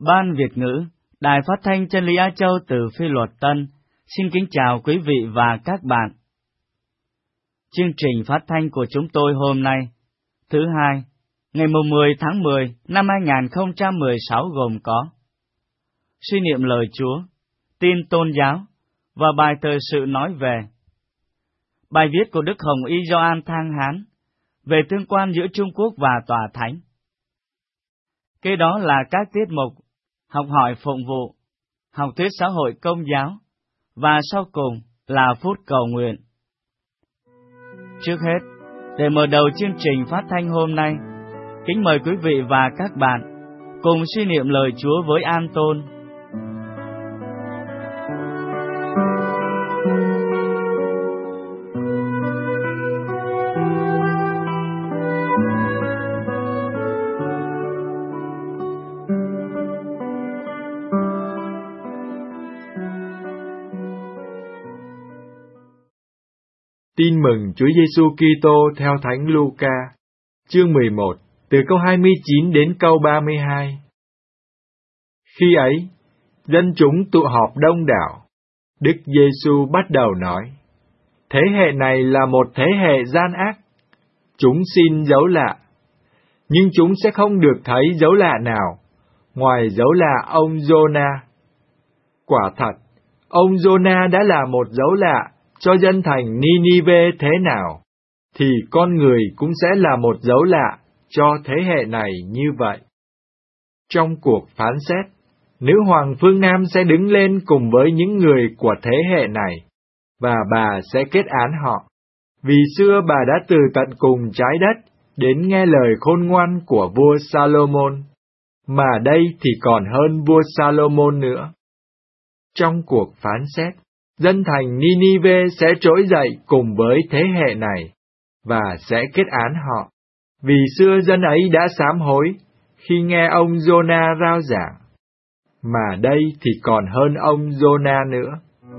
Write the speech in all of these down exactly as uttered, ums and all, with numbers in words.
Ban Việt ngữ, Đài Phát thanh Chân lý Á Châu từ Phi Luật Tân, xin kính chào quý vị và các bạn. Chương trình phát thanh của chúng tôi hôm nay, thứ hai, ngày mười tháng mười năm hai nghìn không trăm mười sáu gồm có suy niệm lời Chúa, tin tôn giáo và bài thời sự nói về bài viết của Đức Hồng Y Gioan Thang Hán về tương quan giữa Trung Quốc và Tòa Thánh. Kế đó là các tiết mục học hỏi phụng vụ, học thuyết xã hội công giáo, và sau cùng là phút cầu nguyện. Trước hết, để mở đầu chương trình phát thanh hôm nay, kính mời quý vị và các bạn cùng suy niệm lời Chúa với An Tôn. Tin mừng Chúa Giêsu Kitô theo Thánh Luca, chương mười một, từ câu hai mươi chín đến câu ba mươi hai. Khi ấy, dân chúng tụ họp đông đảo. Đức Giêsu bắt đầu nói: Thế hệ này là một thế hệ gian ác. Chúng xin dấu lạ, nhưng chúng sẽ không được thấy dấu lạ nào, ngoài dấu lạ ông Giô-na. Quả thật, ông Giô-na đã là một dấu lạ cho dân thành Ni-ni-vê thế nào, thì con người cũng sẽ là một dấu lạ cho thế hệ này như vậy. Trong cuộc phán xét, nữ hoàng phương Nam sẽ đứng lên cùng với những người của thế hệ này, và bà sẽ kết án họ, vì xưa bà đã từ tận cùng trái đất đến nghe lời khôn ngoan của vua Salomon, mà đây thì còn hơn vua Salomon nữa. Trong cuộc phán xét, dân thành Ni-ni-vê sẽ trỗi dậy cùng với thế hệ này, và sẽ kết án họ, vì xưa dân ấy đã sám hối khi nghe ông Giô-na rao giảng, mà đây thì còn hơn ông Giô-na nữa.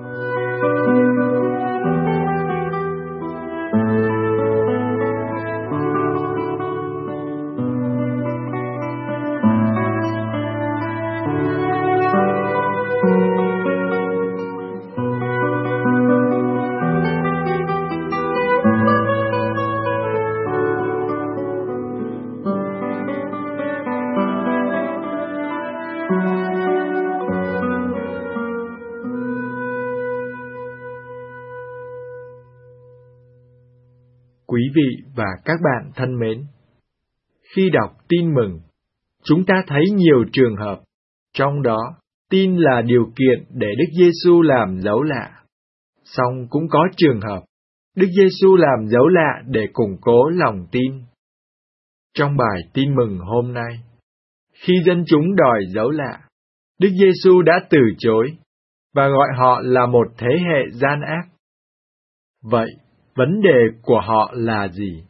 Quý vị và các bạn thân mến, khi đọc tin mừng, chúng ta thấy nhiều trường hợp, trong đó tin là điều kiện để Đức Giêsu làm dấu lạ. Song cũng có trường hợp Đức Giêsu làm dấu lạ để củng cố lòng tin. Trong bài tin mừng hôm nay, khi dân chúng đòi dấu lạ, Đức Giêsu đã từ chối và gọi họ là một thế hệ gian ác. Vậy, vấn đề của họ là gì?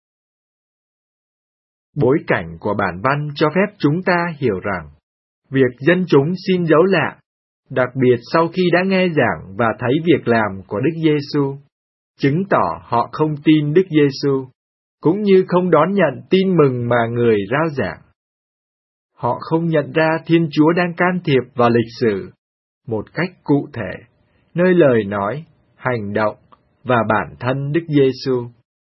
Bối cảnh của bản văn cho phép chúng ta hiểu rằng, việc dân chúng xin dấu lạ, đặc biệt sau khi đã nghe giảng và thấy việc làm của Đức Giêsu, chứng tỏ họ không tin Đức Giêsu, cũng như không đón nhận tin mừng mà người rao giảng. Họ không nhận ra Thiên Chúa đang can thiệp vào lịch sử một cách cụ thể, nơi lời nói, hành động và bản thân Đức Giêsu.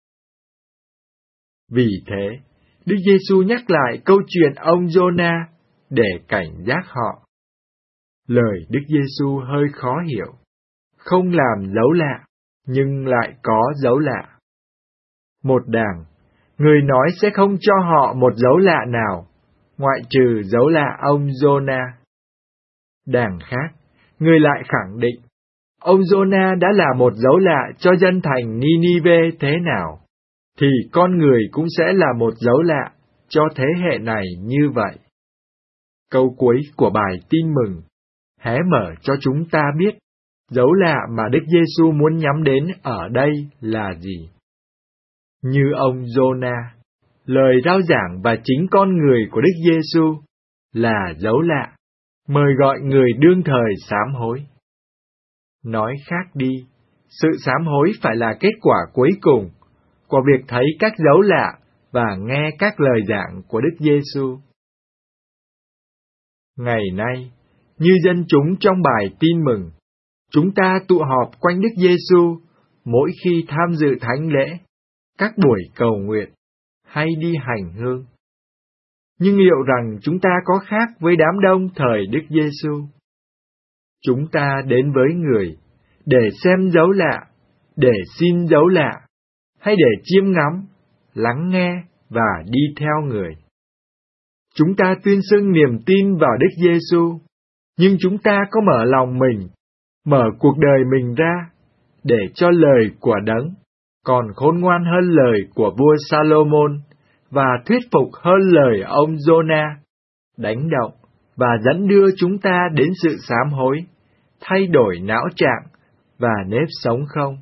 Vì thế, Đức Giêsu nhắc lại câu chuyện ông Giô-na để cảnh giác họ. Lời Đức Giêsu hơi khó hiểu, không làm dấu lạ, nhưng lại có dấu lạ. Một đảng, người nói sẽ không cho họ một dấu lạ nào, ngoại trừ dấu lạ ông Giô-na. Đảng khác, người lại khẳng định, ông Giô-na đã là một dấu lạ cho dân thành Ni-ni-vê thế nào, thì con người cũng sẽ là một dấu lạ cho thế hệ này như vậy. Câu cuối của bài tin mừng hé mở cho chúng ta biết dấu lạ mà Đức Giêsu muốn nhắm đến ở đây là gì. Như ông Giô-na, lời rao giảng và chính con người của Đức Giêsu là dấu lạ, mời gọi người đương thời sám hối. Nói khác đi, sự sám hối phải là kết quả cuối cùng của việc thấy các dấu lạ và nghe các lời giảng của Đức Giêsu. Ngày nay, như dân chúng trong bài tin mừng, chúng ta tụ họp quanh Đức Giêsu mỗi khi tham dự thánh lễ, các buổi cầu nguyện hay đi hành hương. Nhưng liệu rằng chúng ta có khác với đám đông thời Đức Giêsu? Chúng ta đến với người để xem dấu lạ, để xin dấu lạ, hay để chiêm ngắm, lắng nghe và đi theo người? Chúng ta tuyên xưng niềm tin vào Đức Giêsu, nhưng chúng ta có mở lòng mình, mở cuộc đời mình ra, để cho lời của Đấng còn khôn ngoan hơn lời của vua Salomon và thuyết phục hơn lời ông Giô-na, đánh động và dẫn đưa chúng ta đến sự sám hối, thay đổi não trạng và nếp sống không?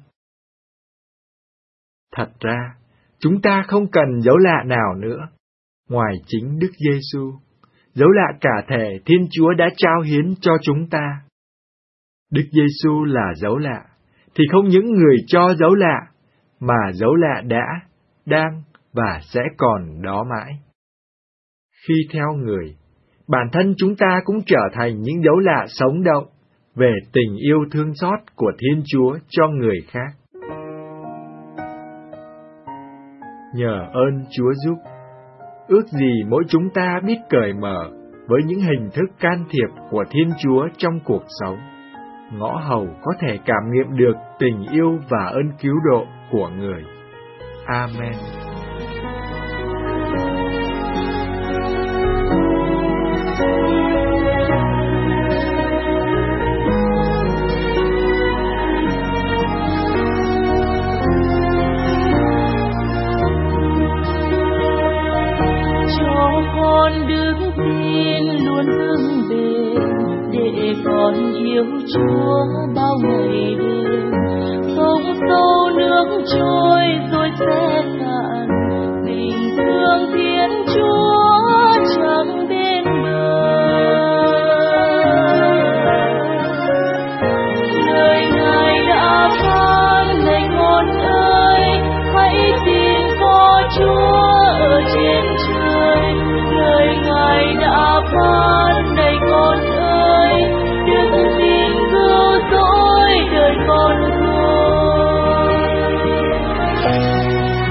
Thật ra, chúng ta không cần dấu lạ nào nữa, ngoài chính Đức Giêsu, dấu lạ cả thể Thiên Chúa đã trao hiến cho chúng ta. Đức Giêsu là dấu lạ, thì không những người cho dấu lạ, mà dấu lạ đã, đang và sẽ còn đó mãi. Khi theo người, bản thân chúng ta cũng trở thành những dấu lạ sống động về tình yêu thương xót của Thiên Chúa cho người khác. Nhờ ơn Chúa giúp, ước gì mỗi chúng ta biết cởi mở với những hình thức can thiệp của Thiên Chúa trong cuộc sống, ngõ hầu có thể cảm nghiệm được tình yêu và ơn cứu độ của người. Amen. Cho con đứng tin luôn vững bền, để con yêu Chúa bao ngày đêm. Sông sâu nước trôi rồi sẽ cạn, tình thương Thiên Chúa chẳng bên bờ. Lời Ngài đã phán này con ơi, hãy tin có Chúa ở trên trời. Lời Ngài đã phán này con ơi, đừng tin cứu rỗi đời con thôi.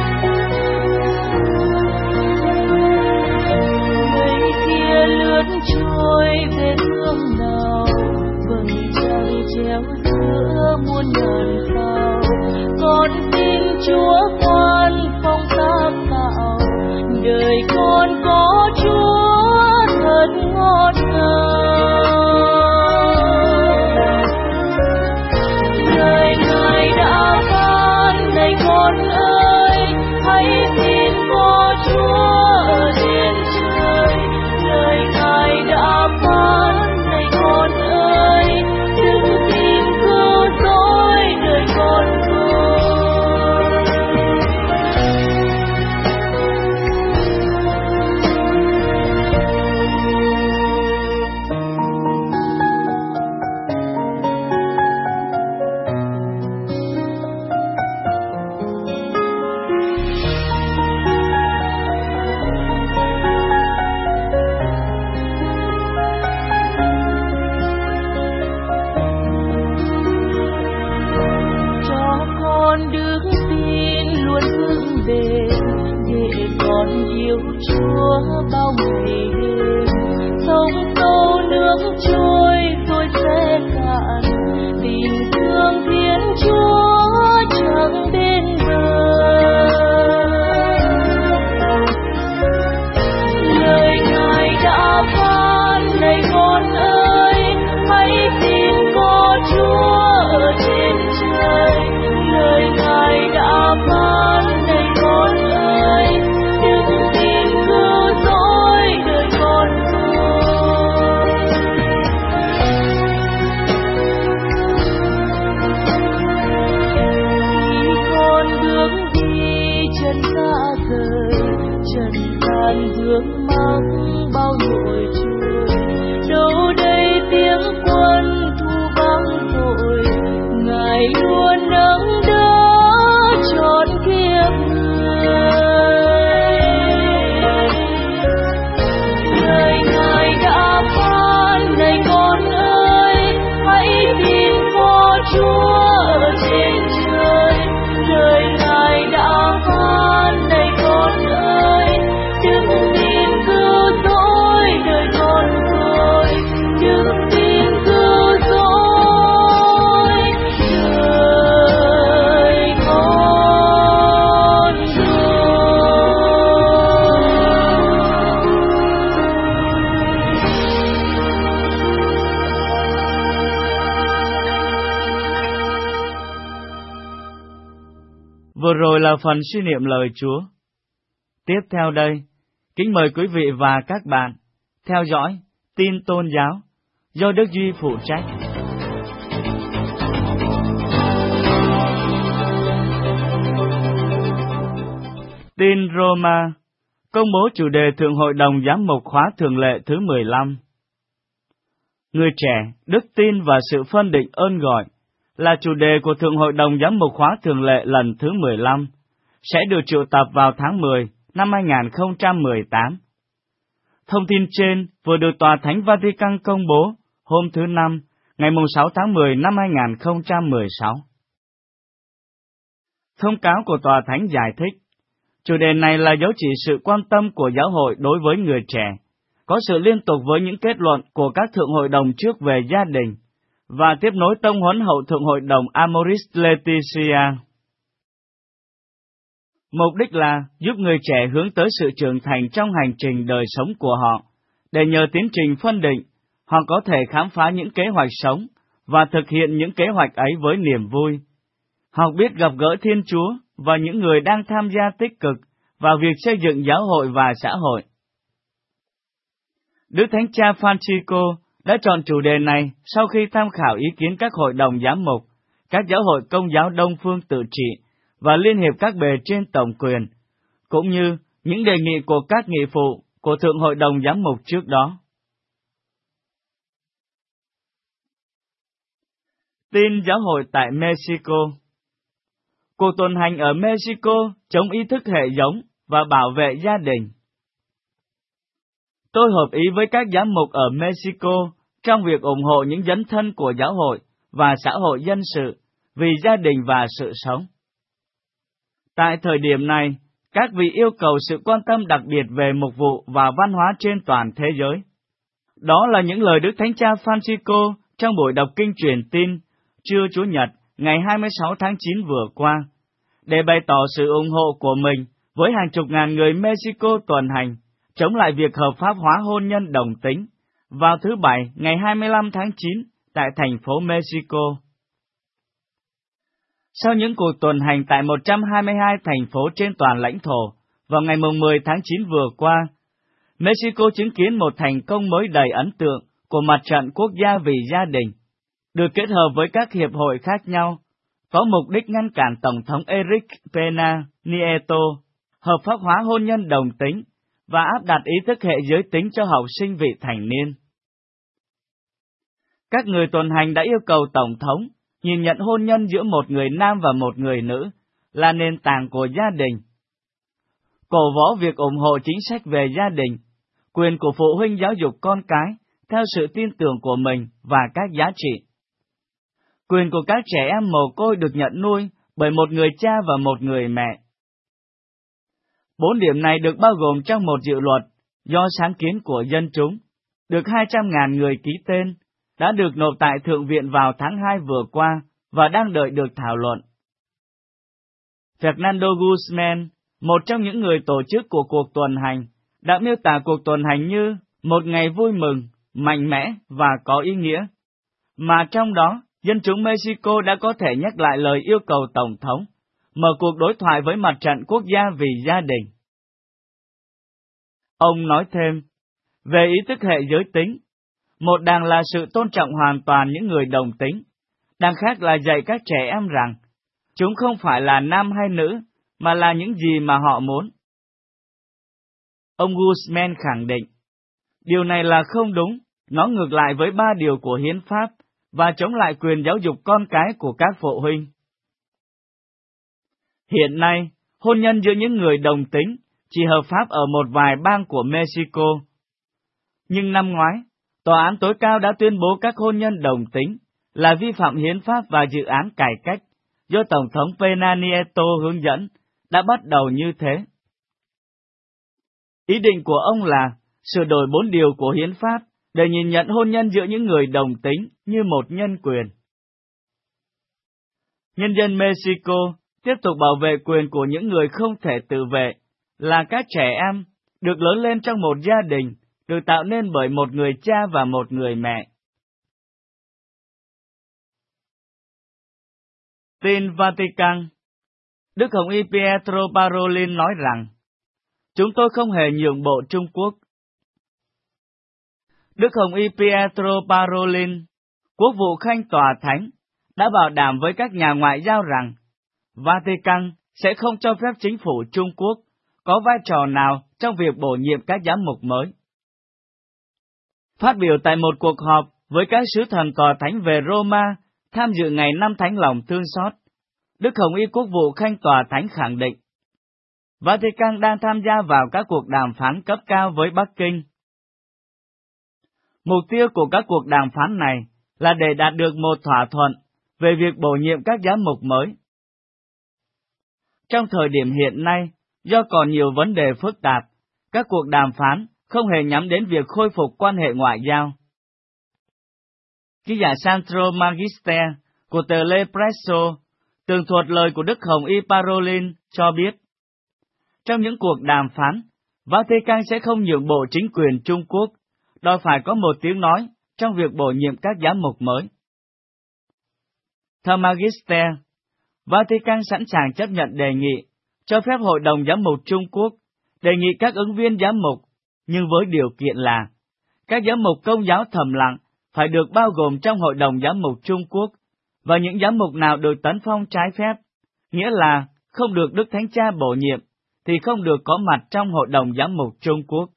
vừa rồi là phần suy niệm lời Chúa. Tiếp theo đây, kính mời quý vị và các bạn theo dõi tin tôn giáo do Đức Duy phụ trách. Tin Roma, công bố chủ đề Thượng Hội đồng Giám mục khóa thường lệ thứ mười lăm. Người trẻ, đức tin và sự phân định ơn gọi là chủ đề của Thượng Hội đồng Giám mục khóa thường lệ lần thứ mười lăm, sẽ được triệu tập vào tháng mười năm hai nghìn không trăm mười tám. Thông tin trên vừa được Tòa Thánh Vatican công bố hôm thứ Năm, ngày sáu tháng mười năm hai nghìn không trăm mười sáu. Thông cáo của Tòa Thánh giải thích, chủ đề này là dấu chỉ sự quan tâm của giáo hội đối với người trẻ, có sự liên tục với những kết luận của các thượng hội đồng trước về gia đình, và tiếp nối tông huấn hậu thượng hội đồng Amoris Laetitia. Mục đích là giúp người trẻ hướng tới sự trưởng thành trong hành trình đời sống của họ, để nhờ tiến trình phân định, họ có thể khám phá những kế hoạch sống và thực hiện những kế hoạch ấy với niềm vui. Học biết gặp gỡ Thiên Chúa và những người đang tham gia tích cực vào việc xây dựng giáo hội và xã hội. Đức Thánh Cha Francisco đã chọn chủ đề này sau khi tham khảo ý kiến các hội đồng giám mục, các giáo hội Công giáo Đông phương tự trị và Liên hiệp các bề trên tổng quyền, cũng như những đề nghị của các nghị phụ của Thượng Hội đồng Giám mục trước đó. Tin giáo hội tại Mexico. Cuộc tuần hành ở Mexico chống ý thức hệ giống và bảo vệ gia đình. Tôi hợp ý với các giám mục ở Mexico trong việc ủng hộ những dấn thân của giáo hội và xã hội dân sự vì gia đình và sự sống. Tại thời điểm này, các vị yêu cầu sự quan tâm đặc biệt về mục vụ và văn hóa trên toàn thế giới. Đó là những lời Đức Thánh Cha Francisco trong buổi đọc kinh truyền tin trưa Chủ nhật ngày hai mươi sáu tháng chín vừa qua, để bày tỏ sự ủng hộ của mình với hàng chục ngàn người Mexico tuần hành, chống lại việc hợp pháp hóa hôn nhân đồng tính, vào thứ Bảy ngày hai mươi lăm tháng chín tại thành phố Mexico. Sau những cuộc tuần hành tại một trăm hai mươi hai thành phố trên toàn lãnh thổ, vào ngày mười tháng chín vừa qua, Mexico chứng kiến một thành công mới đầy ấn tượng của Mặt trận Quốc gia vì gia đình, được kết hợp với các hiệp hội khác nhau, có mục đích ngăn cản Tổng thống Enrique Pena Nieto hợp pháp hóa hôn nhân đồng tính và áp đặt ý thức hệ giới tính cho học sinh vị thành niên. Các người tuần hành đã yêu cầu Tổng thống nhìn nhận hôn nhân giữa một người nam và một người nữ là nền tảng của gia đình, cổ võ việc ủng hộ chính sách về gia đình, quyền của phụ huynh giáo dục con cái theo sự tin tưởng của mình và các giá trị, quyền của các trẻ em mồ côi được nhận nuôi bởi một người cha và một người mẹ. Bốn điểm này được bao gồm trong một dự luật do sáng kiến của dân chúng, được hai trăm ngàn người ký tên, đã được nộp tại Thượng viện vào tháng hai vừa qua và đang đợi được thảo luận. Fernando Guzman, một trong những người tổ chức của cuộc tuần hành, đã miêu tả cuộc tuần hành như một ngày vui mừng, mạnh mẽ và có ý nghĩa, mà trong đó, dân chúng Mexico đã có thể nhắc lại lời yêu cầu Tổng thống, mở cuộc đối thoại với Mặt trận Quốc gia vì gia đình. Ông nói thêm, về ý thức hệ giới tính, một đằng là sự tôn trọng hoàn toàn những người đồng tính, đằng khác là dạy các trẻ em rằng, chúng không phải là nam hay nữ, mà là những gì mà họ muốn. Ông Guzman khẳng định, điều này là không đúng, nó ngược lại với ba điều của hiến pháp, và chống lại quyền giáo dục con cái của các phụ huynh. Hiện nay, hôn nhân giữa những người đồng tính chỉ hợp pháp ở một vài bang của Mexico. Nhưng năm ngoái, Tòa án tối cao đã tuyên bố các hôn nhân đồng tính là vi phạm hiến pháp và dự án cải cách do Tổng thống Pena Nieto hướng dẫn đã bắt đầu như thế. Ý định của ông là sửa đổi bốn điều của hiến pháp để nhìn nhận hôn nhân giữa những người đồng tính như một nhân quyền. Nhân dân Mexico tiếp tục bảo vệ quyền của những người không thể tự vệ, là các trẻ em, được lớn lên trong một gia đình, được tạo nên bởi một người cha và một người mẹ. Tin Vatican. Đức Hồng Y Pietro Parolin nói rằng, chúng tôi không hề nhượng bộ Trung Quốc. Đức Hồng Y Pietro Parolin, Quốc vụ Khanh Tòa Thánh, đã bảo đảm với các nhà ngoại giao rằng Vatican sẽ không cho phép chính phủ Trung Quốc có vai trò nào trong việc bổ nhiệm các giám mục mới. Phát biểu tại một cuộc họp với các sứ thần Tòa Thánh về Roma tham dự ngày năm Thánh Lòng Thương Xót, Đức Hồng Y Quốc vụ Khanh Tòa Thánh khẳng định, Vatican đang tham gia vào các cuộc đàm phán cấp cao với Bắc Kinh. Mục tiêu của các cuộc đàm phán này là để đạt được một thỏa thuận về việc bổ nhiệm các giám mục mới. Trong thời điểm hiện nay, do còn nhiều vấn đề phức tạp, các cuộc đàm phán không hề nhắm đến việc khôi phục quan hệ ngoại giao. Ký giả Sandro Magister của tờ L'Espresso tường thuật lời của Đức Hồng Y Parolin cho biết, trong những cuộc đàm phán, Vatican sẽ không nhượng bộ chính quyền Trung Quốc, đòi phải có một tiếng nói trong việc bổ nhiệm các giám mục mới. Theo Magister, Vatican sẵn sàng chấp nhận đề nghị cho phép Hội đồng Giám mục Trung Quốc đề nghị các ứng viên giám mục, nhưng với điều kiện là các giám mục Công giáo thầm lặng phải được bao gồm trong Hội đồng Giám mục Trung Quốc, và những giám mục nào được tấn phong trái phép, nghĩa là không được Đức Thánh Cha bổ nhiệm, thì không được có mặt trong Hội đồng Giám mục Trung Quốc.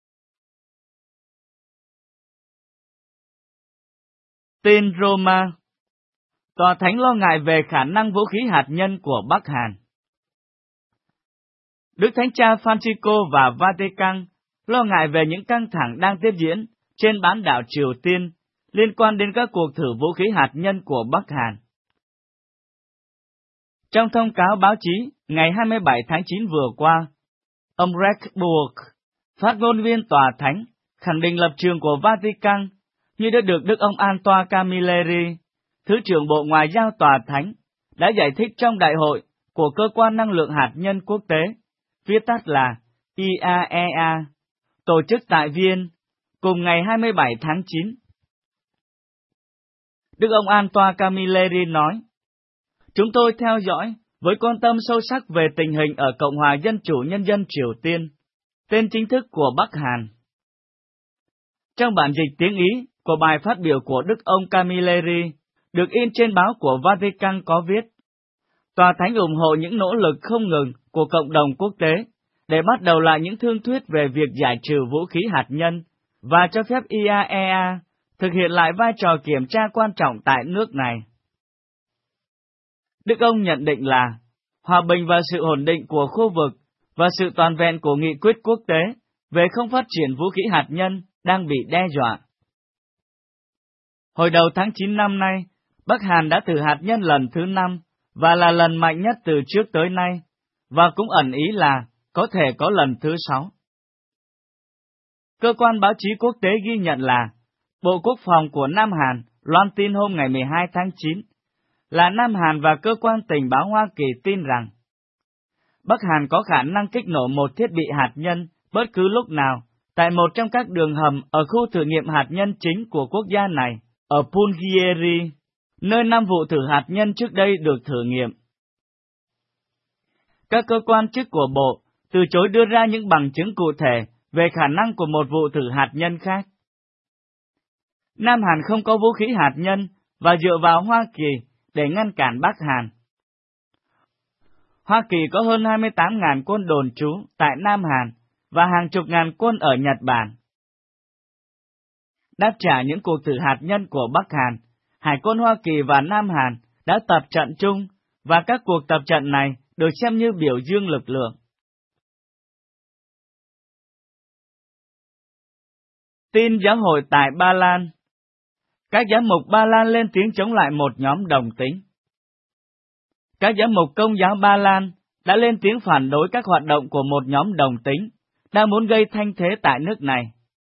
Tin Roma. Tòa Thánh lo ngại về khả năng vũ khí hạt nhân của Bắc Hàn. Đức Thánh Cha Francisco và Vatican lo ngại về những căng thẳng đang tiếp diễn trên bán đảo Triều Tiên liên quan đến các cuộc thử vũ khí hạt nhân của Bắc Hàn. Trong thông cáo báo chí ngày hai mươi bảy tháng chín vừa qua, ông Rex Burke, phát ngôn viên Tòa Thánh, khẳng định lập trường của Vatican như đã được Đức ông Antoine Camilleri, Thứ trưởng Bộ Ngoại giao Tòa Thánh, đã giải thích trong đại hội của Cơ quan Năng lượng Hạt nhân Quốc tế, viết tắt là i a e a, tổ chức tại Viên, cùng ngày hai mươi bảy tháng chín. Đức ông Antoine Camilleri nói, chúng tôi theo dõi với quan tâm sâu sắc về tình hình ở Cộng hòa Dân chủ Nhân dân Triều Tiên, tên chính thức của Bắc Hàn. Trong bản dịch tiếng Ý của bài phát biểu của Đức ông Camilleri, được in trên báo của Vatican có viết, Tòa Thánh ủng hộ những nỗ lực không ngừng của cộng đồng quốc tế để bắt đầu lại những thương thuyết về việc giải trừ vũ khí hạt nhân và cho phép i a e a thực hiện lại vai trò kiểm tra quan trọng tại nước này. Đức ông nhận định là hòa bình và sự ổn định của khu vực và sự toàn vẹn của nghị quyết quốc tế về không phát triển vũ khí hạt nhân đang bị đe dọa. Hồi đầu tháng chín năm nay, Bắc Hàn đã thử hạt nhân lần thứ năm và là lần mạnh nhất từ trước tới nay, và cũng ẩn ý là có thể có lần thứ sáu. Cơ quan báo chí quốc tế ghi nhận là Bộ Quốc phòng của Nam Hàn loan tin hôm ngày mười hai tháng chín là Nam Hàn và Cơ quan Tình báo Hoa Kỳ tin rằng Bắc Hàn có khả năng kích nổ một thiết bị hạt nhân bất cứ lúc nào tại một trong các đường hầm ở khu thử nghiệm hạt nhân chính của quốc gia này, ở Punggye-ri, nơi năm vụ thử hạt nhân trước đây được thử nghiệm. Các cơ quan chức của Bộ từ chối đưa ra những bằng chứng cụ thể về khả năng của một vụ thử hạt nhân khác. Nam Hàn không có vũ khí hạt nhân và dựa vào Hoa Kỳ để ngăn cản Bắc Hàn. Hoa Kỳ có hơn hai mươi tám nghìn quân đồn trú tại Nam Hàn và hàng chục ngàn quân ở Nhật Bản. Đáp trả những cuộc thử hạt nhân của Bắc Hàn, Hải quân Hoa Kỳ và Nam Hàn đã tập trận chung, và các cuộc tập trận này được xem như biểu dương lực lượng. Tin giáo hội tại Ba Lan. Các giám mục Ba Lan lên tiếng chống lại một nhóm đồng tính. Các giám mục Công giáo Ba Lan đã lên tiếng phản đối các hoạt động của một nhóm đồng tính đang muốn gây thanh thế tại nước này.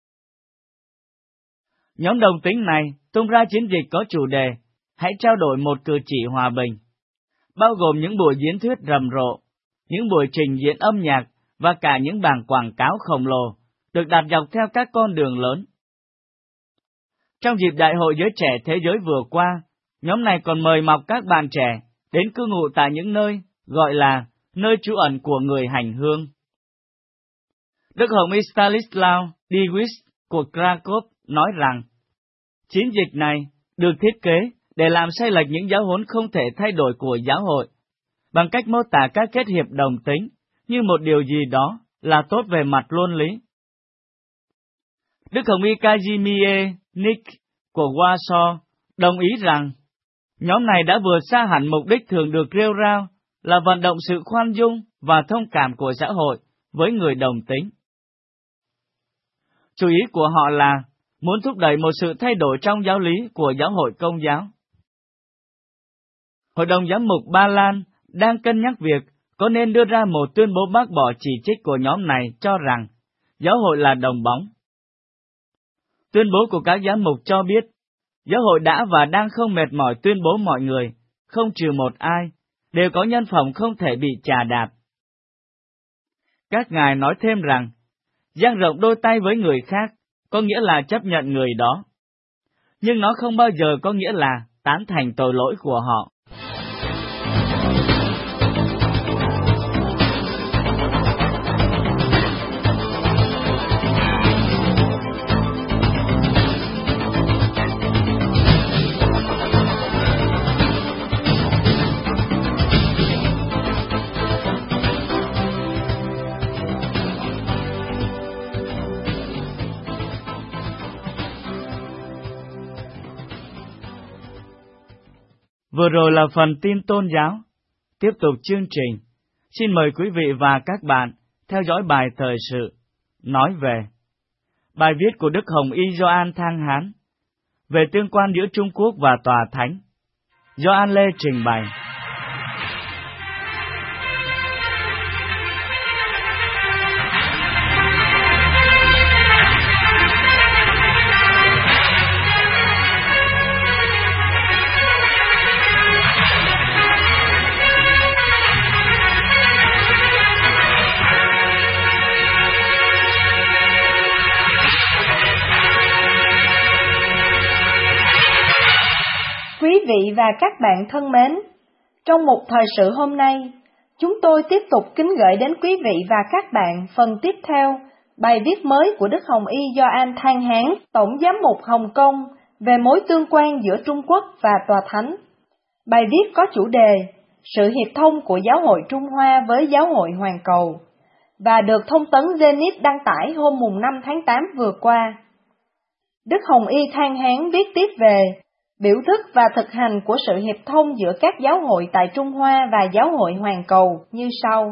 Nhóm đồng tính này tung ra chiến dịch có chủ đề Hãy trao đổi một cử chỉ hòa bình, bao gồm những buổi diễn thuyết rầm rộ, những buổi trình diễn âm nhạc và cả những bảng quảng cáo khổng lồ được đặt dọc theo các con đường lớn. Trong dịp Đại hội Giới Trẻ Thế Giới vừa qua, nhóm này còn mời mọc các bạn trẻ đến cư ngụ tại những nơi gọi là nơi trú ẩn của người hành hương. Đức Hồng Y Stanislaw Dewis của Krakow nói rằng, chiến dịch này được thiết kế để làm sai lệch những giáo huấn không thể thay đổi của giáo hội, bằng cách mô tả các kết hiệp đồng tính như một điều gì đó là tốt về mặt luân lý. Đức Hồng Y Kazimierz Nick của Warsaw đồng ý rằng, nhóm này đã vượt xa hẳn mục đích thường được rêu rao là vận động sự khoan dung và thông cảm của xã hội với người đồng tính. Chủ ý của họ là muốn thúc đẩy một sự thay đổi trong giáo lý của giáo hội Công giáo. Hội đồng giám mục Ba Lan đang cân nhắc việc có nên đưa ra một tuyên bố bác bỏ chỉ trích của nhóm này cho rằng giáo hội là đồng bóng. Tuyên bố của các giám mục cho biết, giáo hội đã và đang không mệt mỏi tuyên bố mọi người, không trừ một ai, đều có nhân phẩm không thể bị chà đạp. Các ngài nói thêm rằng, dang rộng đôi tay với người khác có nghĩa là chấp nhận người đó, nhưng nó không bao giờ có nghĩa là tán thành tội lỗi của họ. Vừa rồi là phần tin tôn giáo. Tiếp tục chương trình, xin mời quý vị và các bạn theo dõi bài thời sự, nói về bài viết của Đức Hồng Y Gioan Thang Hán về tương quan giữa Trung Quốc và Tòa Thánh. Gioan Lê trình bày. Quý vị và các bạn thân mến, trong một thời sự hôm nay, chúng tôi tiếp tục kính gửi đến quý vị và các bạn phần tiếp theo bài viết mới của Đức Hồng Y Gioan Thang Hán, Tổng Giám mục Hồng Kông về mối tương quan giữa Trung Quốc và Tòa Thánh. Bài viết có chủ đề Sự hiệp thông của Giáo hội Trung Hoa với Giáo hội Hoàn Cầu và được Thông tấn Zenit đăng tải hôm mùng năm tháng tám vừa qua. Đức Hồng Y Thang Hán viết tiếp về biểu thức và thực hành của sự hiệp thông giữa các giáo hội tại Trung Hoa và Giáo hội Hoàn Cầu như sau.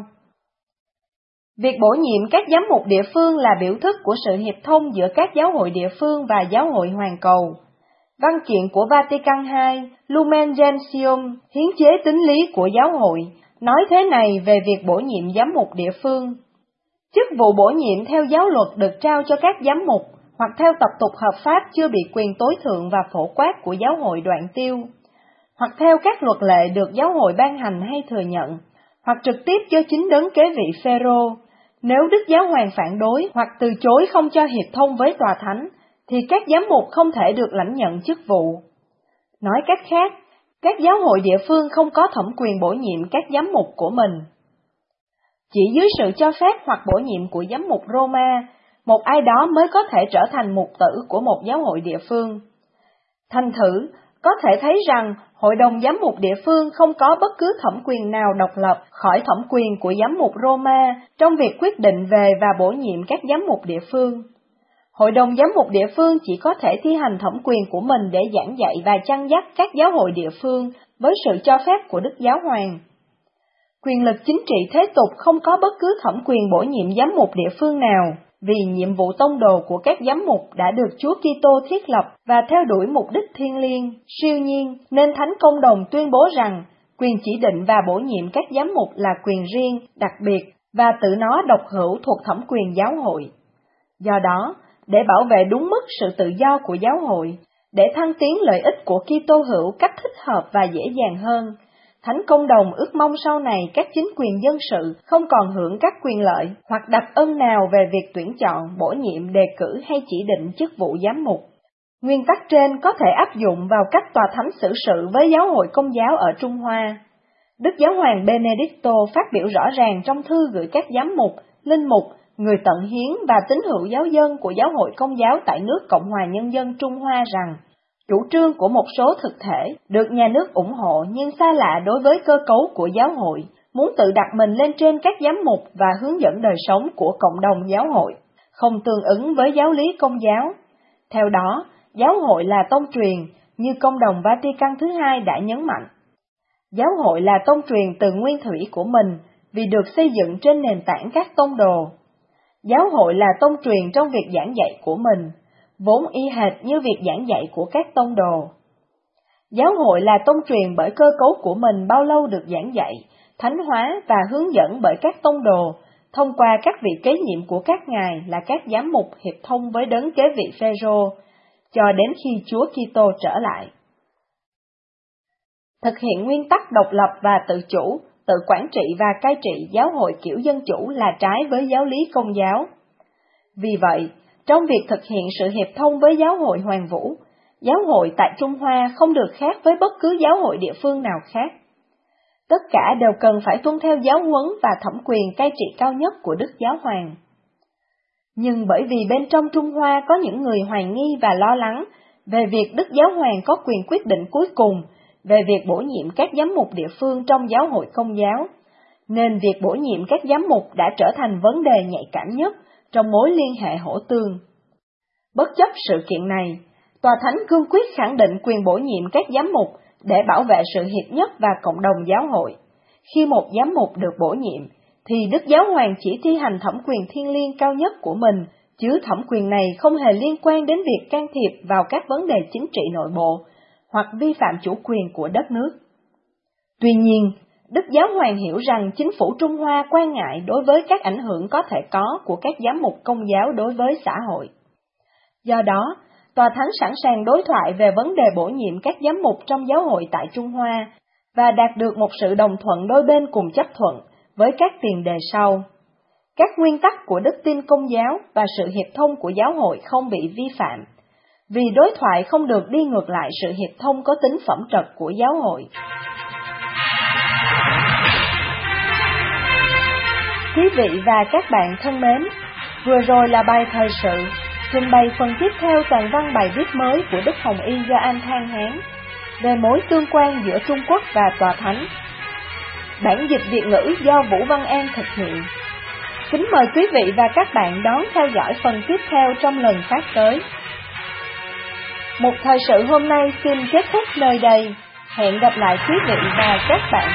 Việc bổ nhiệm các giám mục địa phương là biểu thức của sự hiệp thông giữa các giáo hội địa phương và Giáo hội Hoàn Cầu. Văn kiện của Vatican hai, Lumen Gentium, hiến chế tín lý của giáo hội, nói thế này về việc bổ nhiệm giám mục địa phương. Chức vụ bổ nhiệm theo giáo luật được trao cho các giám mục, hoặc theo tập tục hợp pháp chưa bị quyền tối thượng và phổ quát của giáo hội đoạn tiêu, hoặc theo các luật lệ được giáo hội ban hành hay thừa nhận, hoặc trực tiếp do chính đấng kế vị Phêrô. Nếu Đức Giáo Hoàng phản đối hoặc từ chối không cho hiệp thông với Tòa Thánh, thì các giám mục không thể được lãnh nhận chức vụ. Nói cách khác, các giáo hội địa phương không có thẩm quyền bổ nhiệm các giám mục của mình. Chỉ dưới sự cho phép hoặc bổ nhiệm của giám mục Roma, một ai đó mới có thể trở thành mục tử của một giáo hội địa phương. Thành thử, có thể thấy rằng Hội đồng Giám mục địa phương không có bất cứ thẩm quyền nào độc lập khỏi thẩm quyền của giám mục Roma trong việc quyết định về và bổ nhiệm các giám mục địa phương. Hội đồng Giám mục địa phương chỉ có thể thi hành thẩm quyền của mình để giảng dạy và chăn dắt các giáo hội địa phương với sự cho phép của Đức Giáo Hoàng. Quyền lực chính trị thế tục không có bất cứ thẩm quyền bổ nhiệm giám mục địa phương nào, vì nhiệm vụ tông đồ của các giám mục đã được Chúa Kitô thiết lập và theo đuổi mục đích thiêng liêng, siêu nhiên, nên Thánh Công đồng tuyên bố rằng quyền chỉ định và bổ nhiệm các giám mục là quyền riêng, đặc biệt và tự nó độc hữu thuộc thẩm quyền giáo hội. Do đó, để bảo vệ đúng mức sự tự do của giáo hội, để thăng tiến lợi ích của Kitô hữu cách thích hợp và dễ dàng hơn, Thánh Công đồng ước mong sau này các chính quyền dân sự không còn hưởng các quyền lợi hoặc đặc ân nào về việc tuyển chọn, bổ nhiệm, đề cử hay chỉ định chức vụ giám mục. Nguyên tắc trên có thể áp dụng vào cách Tòa Thánh xử sự với giáo hội Công giáo ở Trung Hoa. Đức Giáo hoàng Benedicto phát biểu rõ ràng trong thư gửi các giám mục, linh mục, người tận hiến và tín hữu giáo dân của Giáo hội Công giáo tại nước Cộng hòa Nhân dân Trung Hoa rằng, chủ trương của một số thực thể được nhà nước ủng hộ nhưng xa lạ đối với cơ cấu của giáo hội, muốn tự đặt mình lên trên các giám mục và hướng dẫn đời sống của cộng đồng giáo hội, không tương ứng với giáo lý Công giáo. Theo đó, giáo hội là tông truyền, như Công đồng Vatican thứ hai đã nhấn mạnh. Giáo hội là tông truyền từ nguyên thủy của mình vì được xây dựng trên nền tảng các tông đồ. Giáo hội là tông truyền trong việc giảng dạy của mình, vốn y hệt như việc giảng dạy của các tông đồ. Giáo hội là tông truyền bởi cơ cấu của mình bao lâu được giảng dạy, thánh hóa và hướng dẫn bởi các tông đồ, thông qua các vị kế nhiệm của các ngài là các giám mục hiệp thông với đấng kế vị Phêrô, cho đến khi Chúa Kitô trở lại. Thực hiện nguyên tắc độc lập và tự chủ, tự quản trị và cai trị giáo hội kiểu dân chủ là trái với giáo lý Công giáo. Vì vậy, trong việc thực hiện sự hiệp thông với giáo hội Hoàn Vũ, giáo hội tại Trung Hoa không được khác với bất cứ giáo hội địa phương nào khác. Tất cả đều cần phải tuân theo giáo huấn và thẩm quyền cai trị cao nhất của Đức Giáo Hoàng. Nhưng bởi vì bên trong Trung Hoa có những người hoài nghi và lo lắng về việc Đức Giáo Hoàng có quyền quyết định cuối cùng về việc bổ nhiệm các giám mục địa phương trong giáo hội Công giáo, nên việc bổ nhiệm các giám mục đã trở thành vấn đề nhạy cảm nhất trong mối liên hệ hỗ tương. Bất chấp sự kiện này, Tòa Thánh cương quyết khẳng định quyền bổ nhiệm các giám mục để bảo vệ sự hiệp nhất và cộng đồng giáo hội. Khi một giám mục được bổ nhiệm, thì Đức Giáo Hoàng chỉ thi hành thẩm quyền thiêng liêng cao nhất của mình, chứ thẩm quyền này không hề liên quan đến việc can thiệp vào các vấn đề chính trị nội bộ hoặc vi phạm chủ quyền của đất nước. Tuy nhiên, Đức Giáo Hoàng hiểu rằng chính phủ Trung Hoa quan ngại đối với các ảnh hưởng có thể có của các giám mục Công giáo đối với xã hội. Do đó, Tòa Thánh sẵn sàng đối thoại về vấn đề bổ nhiệm các giám mục trong giáo hội tại Trung Hoa và đạt được một sự đồng thuận đôi bên cùng chấp thuận với các tiền đề sau. Các nguyên tắc của đức tin Công giáo và sự hiệp thông của giáo hội không bị vi phạm, vì đối thoại không được đi ngược lại sự hiệp thông có tính phẩm trật của giáo hội. Quý vị và các bạn thân mến, vừa rồi là bài thời sự, trình bày phần tiếp theo toàn văn bài viết mới của Đức Hồng Y Gioan Than Hán về mối tương quan giữa Trung Quốc và Tòa Thánh. Bản dịch Việt ngữ do Vũ Văn An thực hiện. Kính mời quý vị và các bạn đón theo dõi phần tiếp theo trong lần phát tới. Một thời sự hôm nay xin kết thúc nơi đây. Hẹn gặp lại quý vị và các bạn.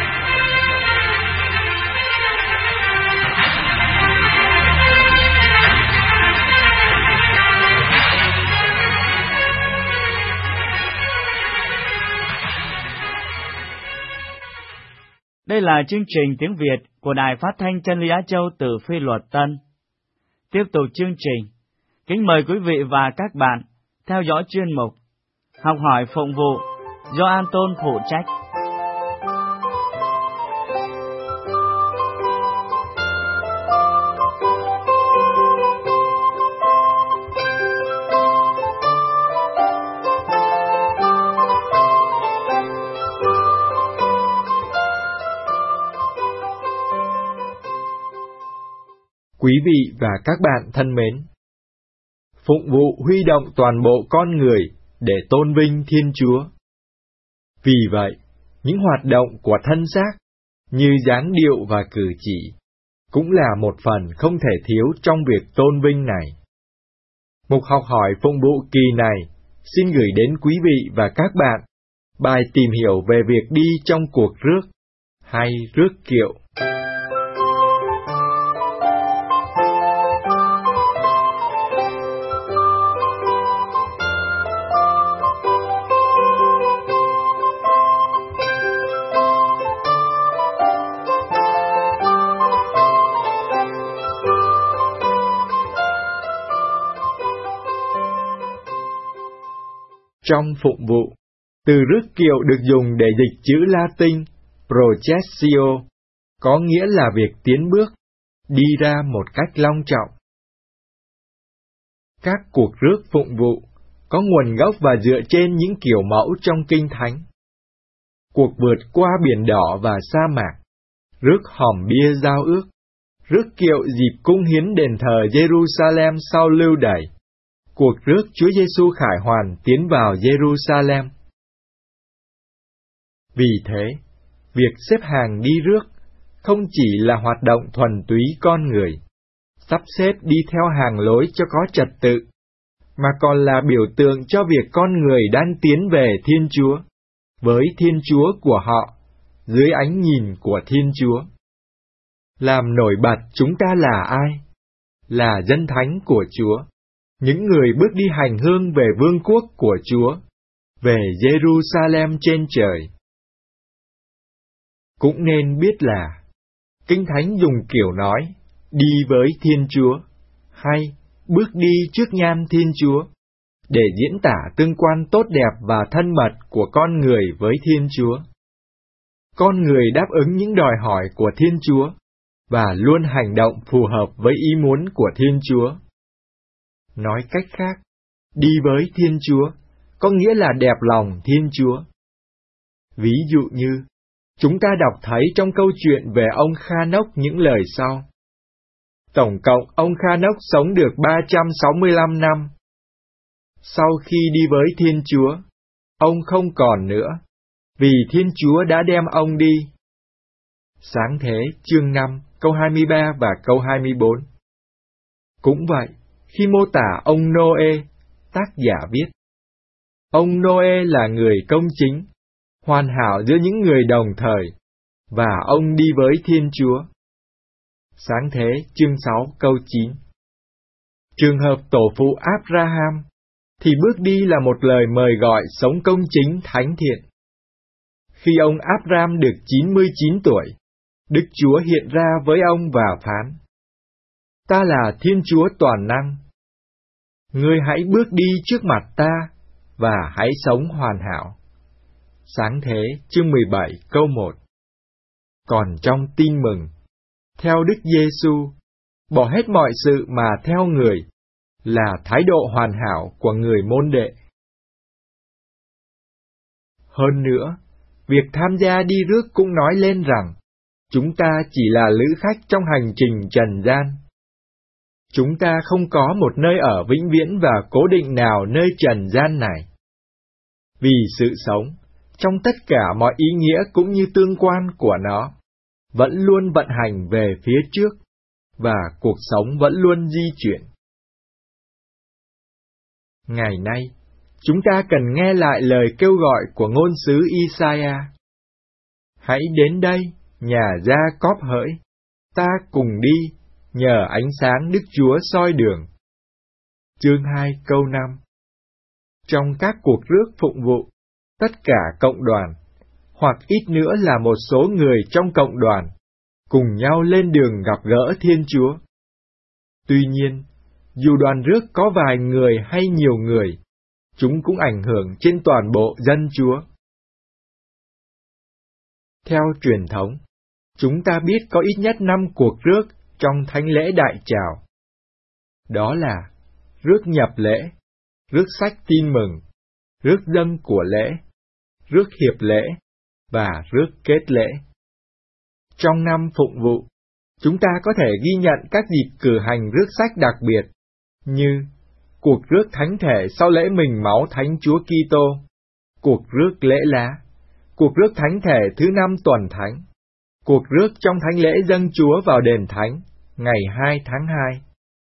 Đây là chương trình tiếng Việt của Đài Phát thanh Chân lý Á Châu từ Phi Luật Tân. Tiếp tục chương trình, kính mời quý vị và các bạn theo dõi chuyên mục Học hỏi phụng vụ do An Tôn phụ trách. Quý vị và các bạn thân mến, phụng vụ huy động toàn bộ con người để tôn vinh Thiên Chúa. Vì vậy, những hoạt động của thân xác như dáng điệu và cử chỉ cũng là một phần không thể thiếu trong việc tôn vinh này. Mục học hỏi phụng vụ kỳ này xin gửi đến quý vị và các bạn bài tìm hiểu về việc đi trong cuộc rước hay rước kiệu. Trong phụng vụ, từ rước kiệu được dùng để dịch chữ Latin processio, có nghĩa là việc tiến bước, đi ra một cách long trọng. Các cuộc rước phụng vụ có nguồn gốc và dựa trên những kiểu mẫu trong Kinh Thánh. cuộc vượt qua biển đỏ và sa mạc, rước hòm bia giao ước, rước kiệu dịp cung hiến đền thờ Jerusalem sau lưu đày, cuộc rước Chúa Giêsu khải hoàn tiến vào Jerusalem. Vì thế, việc xếp hàng đi rước không chỉ là hoạt động thuần túy con người, sắp xếp đi theo hàng lối cho có trật tự, mà còn là biểu tượng cho việc con người đang tiến về Thiên Chúa, với Thiên Chúa của họ, dưới ánh nhìn của Thiên Chúa. Làm nổi bật chúng ta là ai? Là dân thánh của Chúa, những người bước đi hành hương về vương quốc của Chúa, về Jerusalem trên trời. Cũng nên biết là, Kinh Thánh dùng kiểu nói, đi với Thiên Chúa, hay bước đi trước nhan Thiên Chúa, để diễn tả tương quan tốt đẹp và thân mật của con người với Thiên Chúa. Con người đáp ứng những đòi hỏi của Thiên Chúa, và luôn hành động phù hợp với ý muốn của Thiên Chúa. Nói cách khác, đi với Thiên Chúa có nghĩa là đẹp lòng Thiên Chúa. Ví dụ như, chúng ta đọc thấy trong câu chuyện về ông Kha-nốc những lời sau. Tổng cộng ông Kha-nốc sống được ba trăm sáu mươi lăm năm. Sau khi đi với Thiên Chúa, ông không còn nữa, vì Thiên Chúa đã đem ông đi. Sáng thế chương năm, câu hai mươi ba và câu hai mươi bốn. Cũng vậy, khi mô tả ông Nô-ê, tác giả viết: Ông Nô-ê là người công chính, hoàn hảo giữa những người đồng thời, và ông đi với Thiên Chúa. Sáng thế chương sáu câu chín. Trường hợp tổ phụ Abraham, thì bước đi là một lời mời gọi sống công chính thánh thiện. Khi ông Abraham được chín mươi chín tuổi, Đức Chúa hiện ra với ông và phán: Ta là Thiên Chúa toàn năng. Ngươi hãy bước đi trước mặt ta, và hãy sống hoàn hảo. Sáng thế chương mười bảy câu một. Còn trong tin mừng, theo Đức Giêsu, bỏ hết mọi sự mà theo người, là thái độ hoàn hảo của người môn đệ. Hơn nữa, việc tham gia đi rước cũng nói lên rằng, chúng ta chỉ là lữ khách trong hành trình trần gian. Chúng ta không có một nơi ở vĩnh viễn và cố định nào nơi trần gian này. Vì sự sống, trong tất cả mọi ý nghĩa cũng như tương quan của nó, vẫn luôn vận hành về phía trước, và cuộc sống vẫn luôn di chuyển. Ngày nay, chúng ta cần nghe lại lời kêu gọi của ngôn sứ Isaiah. Hãy đến đây, nhà gia cóp hỡi, ta cùng đi, nhờ ánh sáng Đức Chúa soi đường. Chương hai câu năm. Trong các cuộc rước phụng vụ, tất cả cộng đoàn, hoặc ít nữa là một số người trong cộng đoàn, cùng nhau lên đường gặp gỡ Thiên Chúa. Tuy nhiên, dù đoàn rước có vài người hay nhiều người, chúng cũng ảnh hưởng trên toàn bộ dân Chúa. Theo truyền thống, chúng ta biết có ít nhất năm cuộc rước trong thánh lễ đại trào. Đó là rước nhập lễ, rước sách tin mừng, rước dâng của lễ, rước hiệp lễ và rước kết lễ. Trong năm phụng vụ, chúng ta có thể ghi nhận các dịp cử hành rước sách đặc biệt, như cuộc rước thánh thể sau lễ mình máu Thánh Chúa Kitô, cuộc rước lễ lá, cuộc rước thánh thể thứ năm tuần thánh, cuộc rước trong thánh lễ dâng Chúa vào đền thánh, ngày hai tháng hai.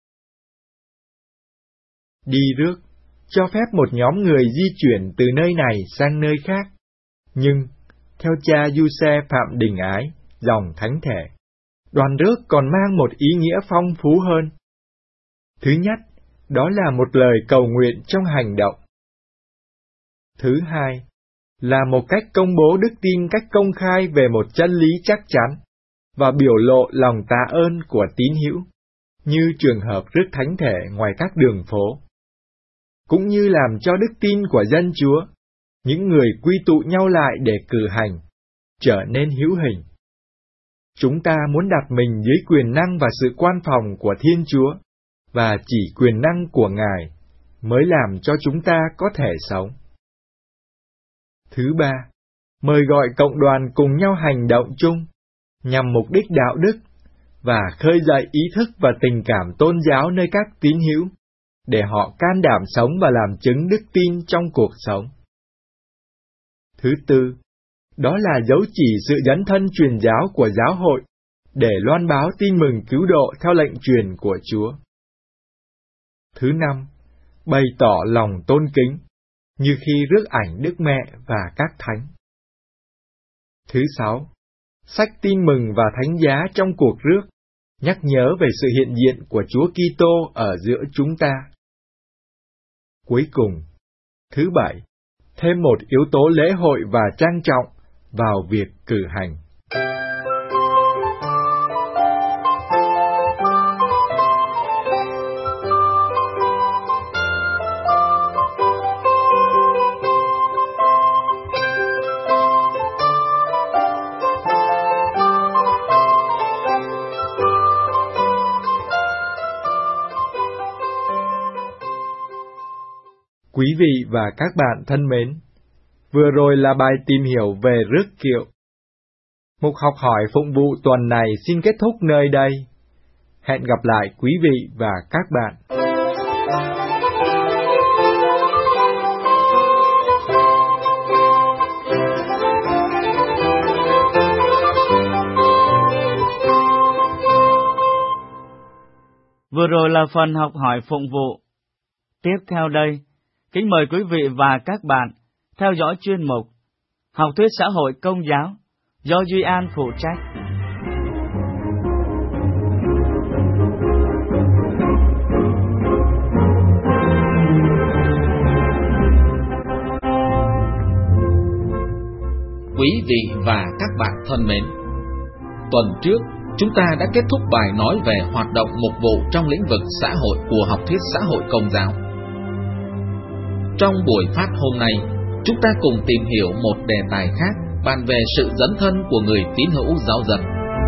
Đi rước cho phép một nhóm người di chuyển từ nơi này sang nơi khác, nhưng, theo cha Giuse Phạm Đình Ái, dòng thánh thể, đoàn rước còn mang một ý nghĩa phong phú hơn. Thứ nhất, đó là một lời cầu nguyện trong hành động. Thứ hai, là một cách công bố đức tin cách công khai về một chân lý chắc chắn, và biểu lộ lòng tạ ơn của tín hữu, như trường hợp rước thánh thể ngoài các đường phố. Cũng như làm cho đức tin của dân Chúa, những người quy tụ nhau lại để cử hành, trở nên hữu hình. Chúng ta muốn đặt mình dưới quyền năng và sự quan phòng của Thiên Chúa, và chỉ quyền năng của Ngài mới làm cho chúng ta có thể sống. Thứ ba, mời gọi cộng đoàn cùng nhau hành động chung, nhằm mục đích đạo đức, và khơi dậy ý thức và tình cảm tôn giáo nơi các tín hữu, để họ can đảm sống và làm chứng đức tin trong cuộc sống. Thứ tư, đó là dấu chỉ sự dấn thân truyền giáo của giáo hội, để loan báo tin mừng cứu độ theo lệnh truyền của Chúa. Thứ năm, bày tỏ lòng tôn kính, như khi rước ảnh Đức Mẹ và các thánh. Thứ sáu, sách tin mừng và thánh giá trong cuộc rước, nhắc nhớ về sự hiện diện của Chúa Kitô ở giữa chúng ta. Cuối cùng, thứ bảy, thêm một yếu tố lễ hội và trang trọng vào việc cử hành. Quý vị và các bạn thân mến, vừa rồi là bài tìm hiểu về rước kiệu. Mục học hỏi phụng vụ tuần này xin kết thúc nơi đây. Hẹn gặp lại quý vị và các bạn. Vừa rồi là phần học hỏi phụng vụ. Tiếp theo đây, kính mời quý vị và các bạn theo dõi chuyên mục Học thuyết xã hội công giáo do Duy An phụ trách. Quý vị và các bạn thân mến, tuần trước chúng ta đã kết thúc bài nói về hoạt động mục vụ trong lĩnh vực xã hội của học thuyết xã hội công giáo. Trong buổi phát hôm nay, chúng ta cùng tìm hiểu một đề tài khác, bàn về sự dấn thân của người tín hữu giáo dân.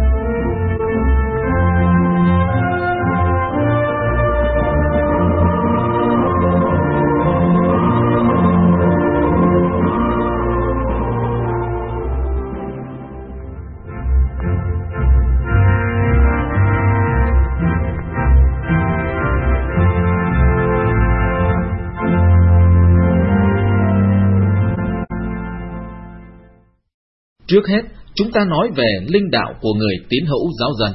Trước hết, chúng ta nói về linh đạo của người tín hữu giáo dân.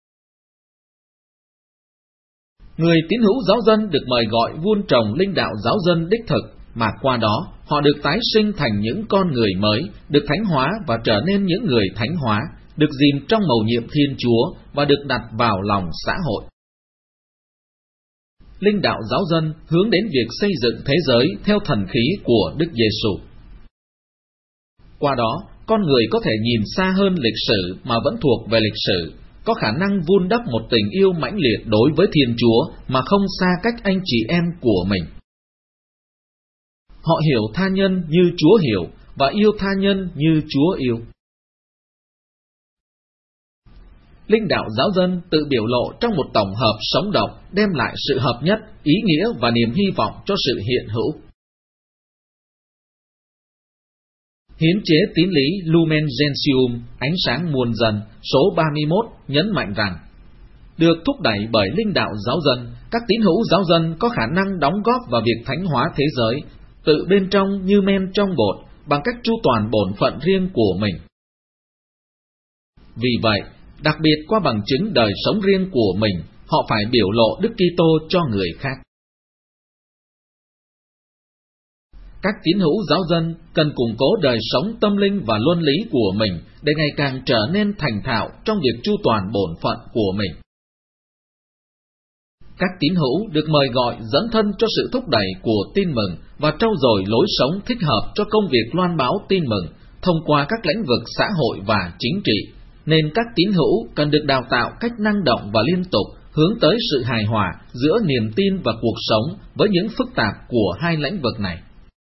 Người tín hữu giáo dân được mời gọi vun trồng linh đạo giáo dân đích thực, mà qua đó họ được tái sinh thành những con người mới, được thánh hóa và trở nên những người thánh hóa, được gìn trong mầu nhiệm Thiên Chúa và được đặt vào lòng xã hội. Linh đạo giáo dân hướng đến việc xây dựng thế giới theo thần khí của Đức Giêsu. Qua đó, con người có thể nhìn xa hơn lịch sử mà vẫn thuộc về lịch sử, có khả năng vun đắp một tình yêu mãnh liệt đối với Thiên Chúa mà không xa cách anh chị em của mình. Họ hiểu tha nhân như Chúa hiểu và yêu tha nhân như Chúa yêu. Linh đạo giáo dân tự biểu lộ trong một tổng hợp sống động, đem lại sự hợp nhất, ý nghĩa và niềm hy vọng cho sự hiện hữu. Hiến chế tín lý Lumen Gentium, ánh sáng muôn dân, số ba mươi mốt nhấn mạnh rằng, được thúc đẩy bởi linh đạo giáo dân, các tín hữu giáo dân có khả năng đóng góp vào việc thánh hóa thế giới, tự bên trong như men trong bột, bằng cách chu toàn bổn phận riêng của mình. Vì vậy, đặc biệt qua bằng chứng đời sống riêng của mình, họ phải biểu lộ Đức Kitô cho người khác. Các tín hữu giáo dân cần củng cố đời sống tâm linh và luân lý của mình để ngày càng trở nên thành thạo trong việc chu toàn bổn phận của mình. Các tín hữu được mời gọi dấn thân cho sự thúc đẩy của tin mừng và trau dồi lối sống thích hợp cho công việc loan báo tin mừng thông qua các lĩnh vực xã hội và chính trị, nên các tín hữu cần được đào tạo cách năng động và liên tục hướng tới sự hài hòa giữa niềm tin và cuộc sống với những phức tạp của hai lĩnh vực này.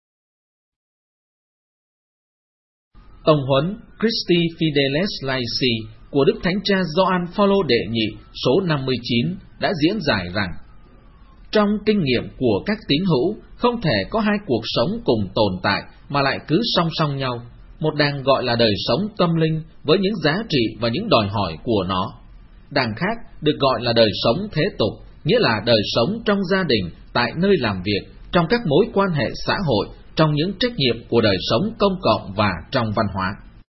Tông huấn Christi Fideles Laici của Đức Thánh Cha Gioan Phaolô đệ nhị số năm mươi chín đã diễn giải rằng, trong kinh nghiệm của các tín hữu, không thể có hai cuộc sống cùng tồn tại mà lại cứ song song nhau. một đảng gọi là đời sống tâm linh với những giá trị và những đòi hỏi của nó. Đảng khác được gọi là đời sống thế tục, nghĩa là đời sống trong gia đình, tại nơi làm việc, trong các mối quan hệ xã hội, trong những trách nhiệm của đời sống công cộng và trong văn hóa.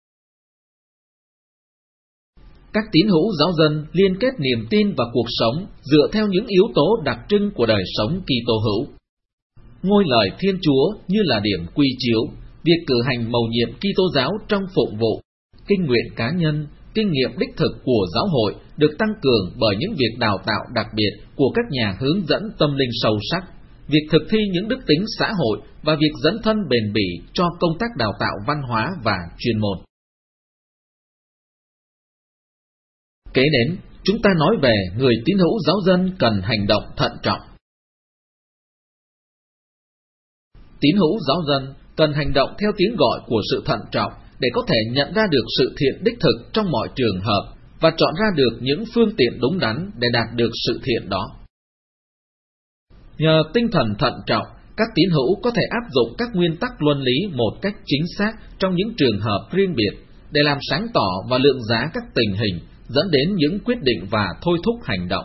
Các tín hữu giáo dân liên kết niềm tin vào cuộc sống dựa theo những yếu tố đặc trưng của đời sống Kitô hữu. Ngôi lời Thiên Chúa như là điểm quy chiếu, việc cử hành mầu nhiệm Kitô giáo trong phụng vụ, kinh nguyện cá nhân, kinh nghiệm đích thực của giáo hội được tăng cường bởi những việc đào tạo đặc biệt của các nhà hướng dẫn tâm linh sâu sắc, việc thực thi những đức tính xã hội và việc dấn thân bền bỉ cho công tác đào tạo văn hóa và chuyên môn. Kế đến, chúng ta nói về người tín hữu giáo dân cần hành động thận trọng. Tín hữu giáo dân cần hành động theo tiếng gọi của sự thận trọng để có thể nhận ra được sự thiện đích thực trong mọi trường hợp và chọn ra được những phương tiện đúng đắn để đạt được sự thiện đó. Nhờ tinh thần thận trọng, các tín hữu có thể áp dụng các nguyên tắc luân lý một cách chính xác trong những trường hợp riêng biệt để làm sáng tỏ và lượng giá các tình hình, dẫn đến những quyết định và thôi thúc hành động.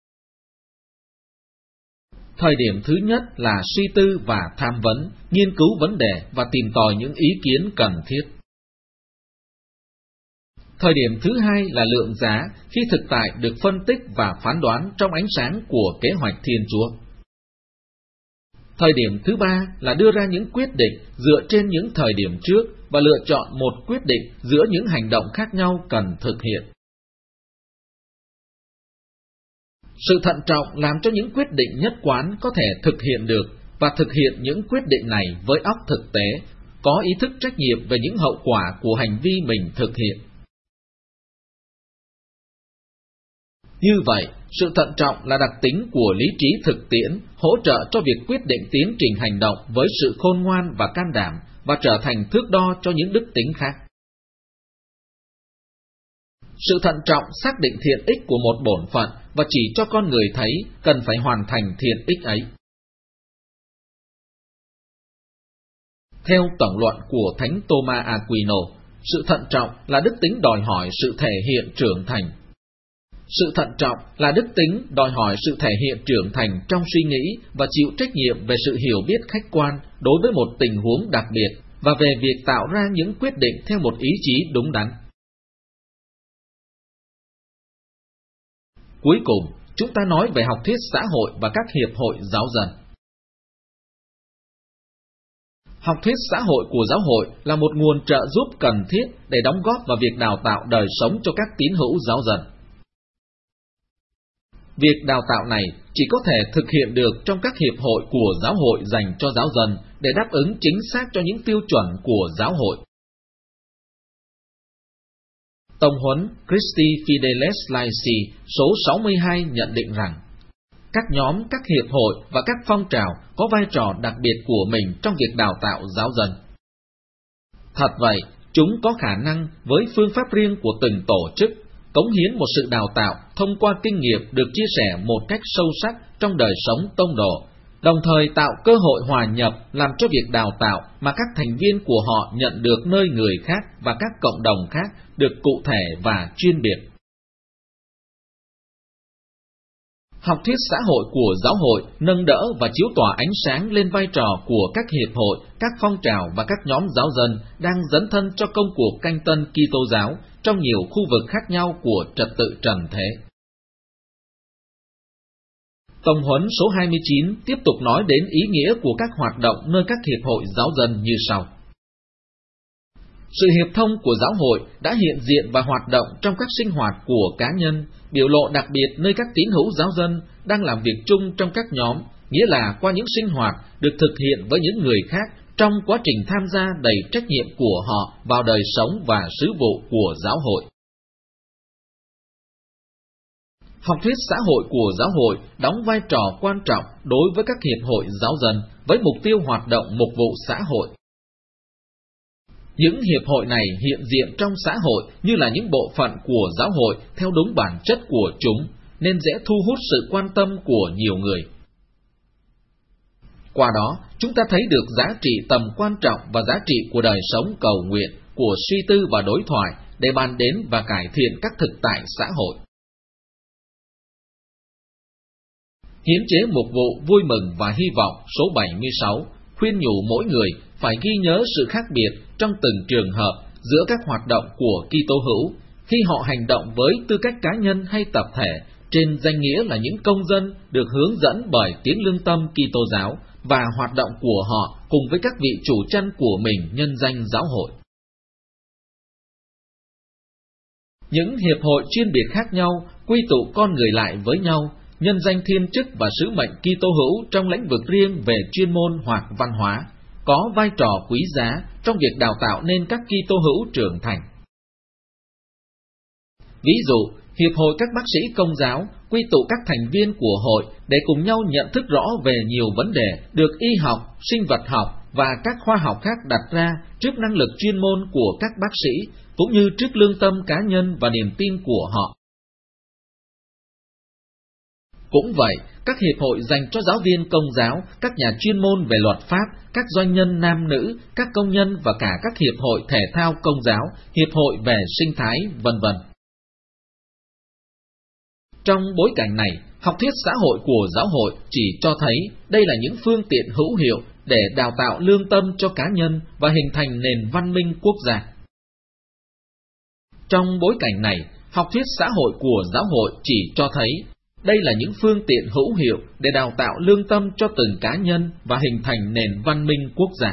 Thời điểm thứ nhất là suy tư và tham vấn, nghiên cứu vấn đề và tìm tòi những ý kiến cần thiết. Thời điểm thứ hai là lượng giá, khi thực tại được phân tích và phán đoán trong ánh sáng của kế hoạch Thiên Chúa. Thời điểm thứ ba là đưa ra những quyết định dựa trên những thời điểm trước và lựa chọn một quyết định giữa những hành động khác nhau cần thực hiện. Sự thận trọng làm cho những quyết định nhất quán có thể thực hiện được và thực hiện những quyết định này với óc thực tế, có ý thức trách nhiệm về những hậu quả của hành vi mình thực hiện. Như vậy, sự thận trọng là đặc tính của lý trí thực tiễn, hỗ trợ cho việc quyết định tiến trình hành động với sự khôn ngoan và can đảm và trở thành thước đo cho những đức tính khác. Sự thận trọng xác định thiện ích của một bổn phận và chỉ cho con người thấy cần phải hoàn thành thiện ích ấy. Theo tổng luận của Thánh Thomas Aquino, sự thận trọng là đức tính đòi hỏi sự thể hiện trưởng thành. Sự thận trọng là đức tính đòi hỏi sự thể hiện trưởng thành trong suy nghĩ và chịu trách nhiệm về sự hiểu biết khách quan đối với một tình huống đặc biệt và về việc tạo ra những quyết định theo một ý chí đúng đắn. Cuối cùng, chúng ta nói về học thuyết xã hội và các hiệp hội giáo dân. Học thuyết xã hội của giáo hội là một nguồn trợ giúp cần thiết để đóng góp vào việc đào tạo đời sống cho các tín hữu giáo dân. Việc đào tạo này chỉ có thể thực hiện được trong các hiệp hội của giáo hội dành cho giáo dân để đáp ứng chính xác cho những tiêu chuẩn của giáo hội. Tông huấn Christi Fideles Laici số sáu mươi hai nhận định rằng, các nhóm, các hiệp hội và các phong trào có vai trò đặc biệt của mình trong việc đào tạo giáo dân. Thật vậy, chúng có khả năng với phương pháp riêng của từng tổ chức, cống hiến một sự đào tạo thông qua kinh nghiệm được chia sẻ một cách sâu sắc trong đời sống tông đồ, đồng thời tạo cơ hội hòa nhập làm cho việc đào tạo mà các thành viên của họ nhận được nơi người khác và các cộng đồng khác được cụ thể và chuyên biệt. Học thuyết xã hội của giáo hội nâng đỡ và chiếu tỏa ánh sáng lên vai trò của các hiệp hội, các phong trào và các nhóm giáo dân đang dấn thân cho công cuộc canh tân Kitô giáo trong nhiều khu vực khác nhau của trật tự trần thế. Tông huấn số hai mươi chín tiếp tục nói đến ý nghĩa của các hoạt động nơi các hiệp hội giáo dân như sau. Sự hiệp thông của giáo hội đã hiện diện và hoạt động trong các sinh hoạt của cá nhân, biểu lộ đặc biệt nơi các tín hữu giáo dân đang làm việc chung trong các nhóm, nghĩa là qua những sinh hoạt được thực hiện với những người khác trong quá trình tham gia đầy trách nhiệm của họ vào đời sống và sứ vụ của giáo hội. Học thuyết xã hội của giáo hội đóng vai trò quan trọng đối với các hiệp hội giáo dân với mục tiêu hoạt động mục vụ xã hội. Những hiệp hội này hiện diện trong xã hội như là những bộ phận của giáo hội theo đúng bản chất của chúng, nên dễ thu hút sự quan tâm của nhiều người. Qua đó, chúng ta thấy được giá trị tầm quan trọng và giá trị của đời sống cầu nguyện, của suy tư và đối thoại để bàn đến và cải thiện các thực tại xã hội. Hiến chế mục vụ vui mừng và hy vọng số bảy mươi sáu khuyên nhủ mỗi người phải ghi nhớ sự khác biệt trong từng trường hợp giữa các hoạt động của Kitô hữu khi họ hành động với tư cách cá nhân hay tập thể trên danh nghĩa là những công dân được hướng dẫn bởi tiếng lương tâm Kitô giáo và hoạt động của họ cùng với các vị chủ chăn của mình nhân danh giáo hội. Những hiệp hội chuyên biệt khác nhau quy tụ con người lại với nhau, nhân danh thiên chức và sứ mệnh Kitô hữu trong lĩnh vực riêng về chuyên môn hoặc văn hóa, có vai trò quý giá trong việc đào tạo nên các Kitô hữu trưởng thành. Ví dụ, Hiệp hội các bác sĩ Công giáo quy tụ các thành viên của hội để cùng nhau nhận thức rõ về nhiều vấn đề được y học, sinh vật học và các khoa học khác đặt ra trước năng lực chuyên môn của các bác sĩ, cũng như trước lương tâm cá nhân và niềm tin của họ. Cũng vậy, các hiệp hội dành cho giáo viên Công giáo, các nhà chuyên môn về luật pháp, các doanh nhân nam nữ, các công nhân và cả các hiệp hội thể thao Công giáo, hiệp hội về sinh thái, vân vân. Trong bối cảnh này, học thuyết xã hội của giáo hội chỉ cho thấy đây là những phương tiện hữu hiệu để đào tạo lương tâm cho cá nhân và hình thành nền văn minh quốc gia. Trong bối cảnh này, học thuyết xã hội của giáo hội chỉ cho thấy đây là những phương tiện hữu hiệu để đào tạo lương tâm cho từng cá nhân và hình thành nền văn minh quốc gia.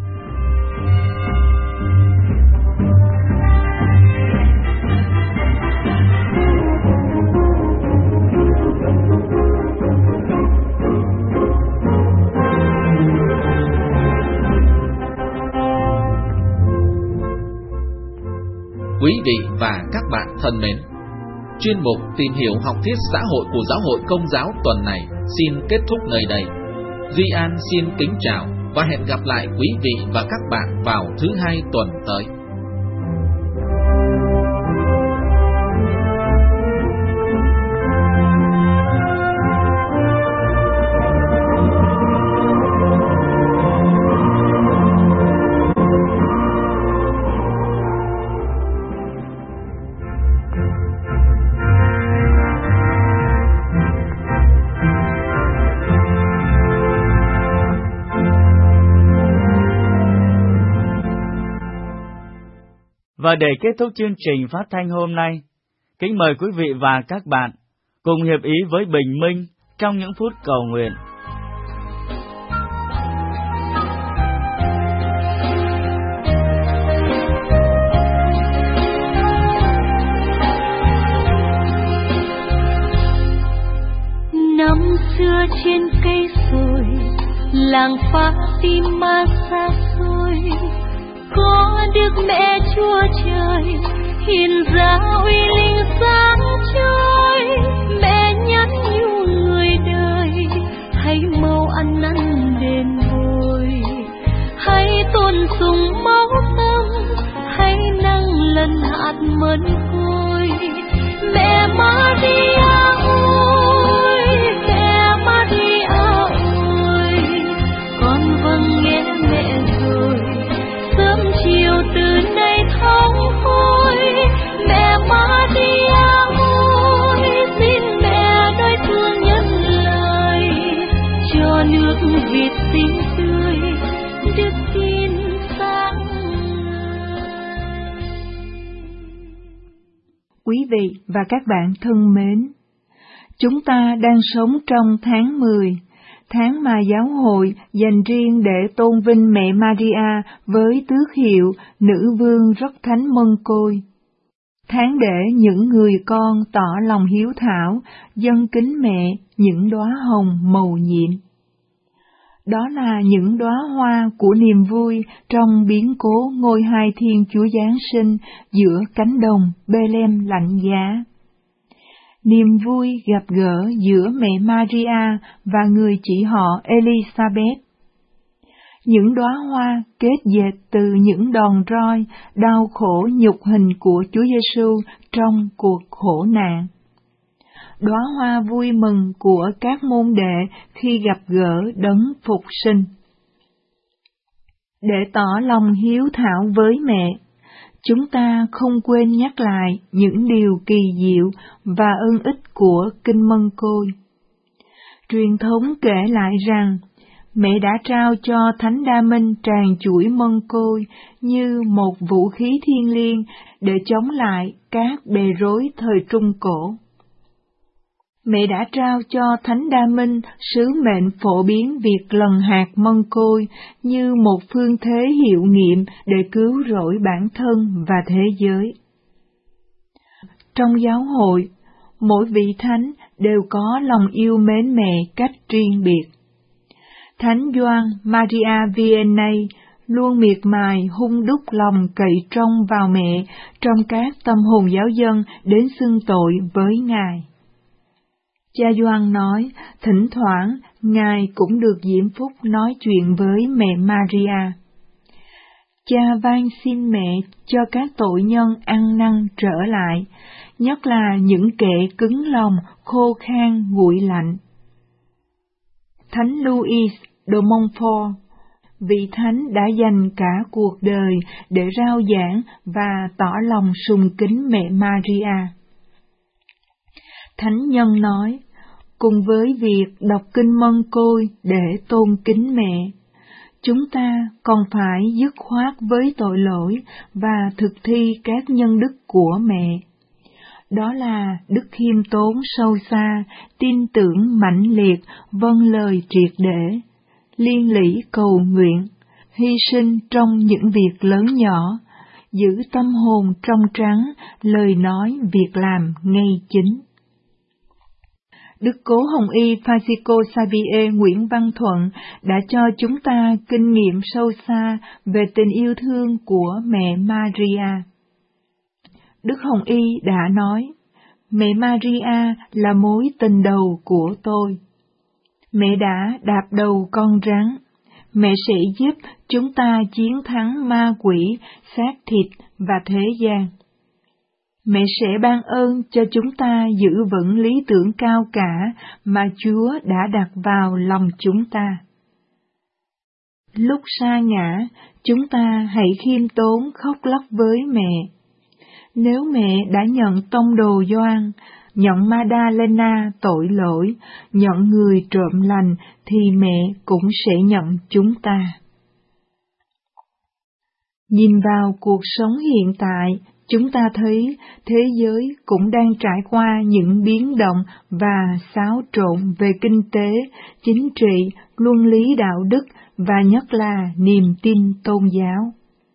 Quý vị và các bạn thân mến, chuyên mục tìm hiểu học thuyết xã hội của giáo hội Công giáo tuần này xin kết thúc nơi đây. Duy An xin kính chào và hẹn gặp lại quý vị và các bạn vào thứ hai tuần tới. Và để kết thúc chương trình phát thanh hôm nay, kính mời quý vị và các bạn cùng hiệp ý với Bình Minh trong những phút cầu nguyện. Năm xưa trên cây sồi, làng Fatima xa xôi, có Đức Mẹ Chúa Trời hiền giá uy linh sáng trôi. Mẹ nhắn nhủ người đời hãy mau ăn năn đền bồi, hãy tôn sùng máu tâm, hãy nâng lần hạt mân côi. Mẹ Maria ơi, mẹ Maria ơi, con vâng nghe mẹ rồi, sớm chiều từ nay thong hôi. Mẹ Maria ơi, xin mẹ đôi thương nhân lời, cho nước Việt xinh tươi, đức tin sáng ngời. Quý vị và các bạn thân mến, chúng ta đang sống trong tháng mười, tháng mà giáo hội dành riêng để tôn vinh mẹ Maria với tước hiệu nữ vương rất thánh mân côi. Tháng để những người con tỏ lòng hiếu thảo, dâng kính mẹ những đóa hồng màu nhiệm. Đó là những đóa hoa của niềm vui trong biến cố ngôi hai Thiên Chúa Giáng sinh giữa cánh đồng Bê-lem lạnh giá. Niềm vui gặp gỡ giữa mẹ Maria và người chị họ Elizabeth. Những đóa hoa kết dệt từ những đòn roi, đau khổ nhục hình của Chúa Giêsu trong cuộc khổ nạn. đóa hoa vui mừng của các môn đệ khi gặp gỡ đấng phục sinh. Để tỏ lòng hiếu thảo với mẹ, chúng ta không quên nhắc lại những điều kỳ diệu và ân ích của Kinh Mân Côi. Truyền thống kể lại rằng, mẹ đã trao cho Thánh Đa Minh tràng chuỗi mân côi như một vũ khí thiêng liêng để chống lại các bề rối thời Trung Cổ. Mẹ đã trao cho Thánh Đa Minh sứ mệnh phổ biến việc lần hạt mân côi như một phương thế hiệu nghiệm để cứu rỗi bản thân và thế giới. Trong giáo hội, mỗi vị thánh đều có lòng yêu mến mẹ cách riêng biệt. Thánh Gioan Maria Vianney luôn miệt mài hung đúc lòng cậy trông vào mẹ trong các tâm hồn giáo dân đến xưng tội với Ngài. Cha Gioan nói, thỉnh thoảng Ngài cũng được diễm phúc nói chuyện với mẹ Maria. Cha van xin mẹ cho các tội nhân ăn năn trở lại, nhất là những kẻ cứng lòng, khô khan, nguội lạnh. Thánh Louis de Montfort, vị thánh đã dành cả cuộc đời để rao giảng và tỏ lòng sùng kính mẹ Maria. Thánh nhân nói, cùng với việc đọc Kinh Mân Côi để tôn kính mẹ, chúng ta còn phải dứt khoát với tội lỗi và thực thi các nhân đức của mẹ. Đó là đức khiêm tốn sâu xa, tin tưởng mãnh liệt, vâng lời triệt để, liên lỉ cầu nguyện, hy sinh trong những việc lớn nhỏ, giữ tâm hồn trong trắng, lời nói, việc làm ngay chính. Đức Cố Hồng Y Francisco Xavier Nguyễn Văn Thuận đã cho chúng ta kinh nghiệm sâu xa về tình yêu thương của mẹ Maria. Đức Hồng Y đã nói, mẹ Maria là mối tình đầu của tôi. Mẹ đã đạp đầu con rắn. Mẹ sẽ giúp chúng ta chiến thắng ma quỷ, xác thịt và thế gian. Mẹ sẽ ban ơn cho chúng ta giữ vững lý tưởng cao cả mà Chúa đã đặt vào lòng chúng ta. Lúc sa ngã, chúng ta hãy khiêm tốn khóc lóc với mẹ. Nếu mẹ đã nhận tông đồ Gioan, nhận Madalena tội lỗi, nhận người trộm lành, thì mẹ cũng sẽ nhận chúng ta. Nhìn vào cuộc sống hiện tại, chúng ta thấy thế giới cũng đang trải qua những biến động và xáo trộn về kinh tế, chính trị, luân lý đạo đức và nhất là niềm tin tôn giáo.